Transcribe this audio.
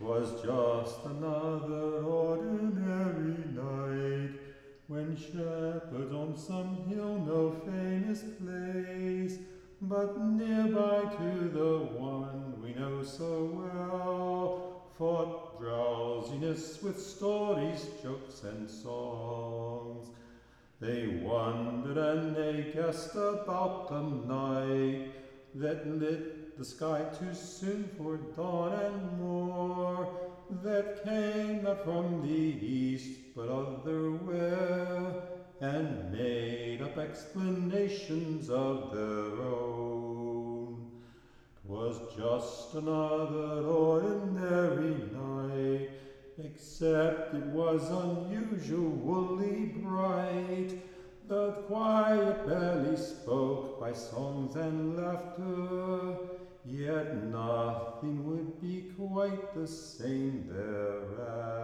'Twas just another ordinary night, when shepherds on some hill, no famous place, but nearby to the one we know so well, fought drowsiness with stories, jokes, and songs. They wondered and they guessed about the night that lit the sky too soon for dawn and more, that came not from the east but otherwhere, and made up explanations of their own. 'Twas just another ordinary night, except it was unusually bright. The quiet barely spoke by songs and laughter, yet nothing would be quite the same thereafter.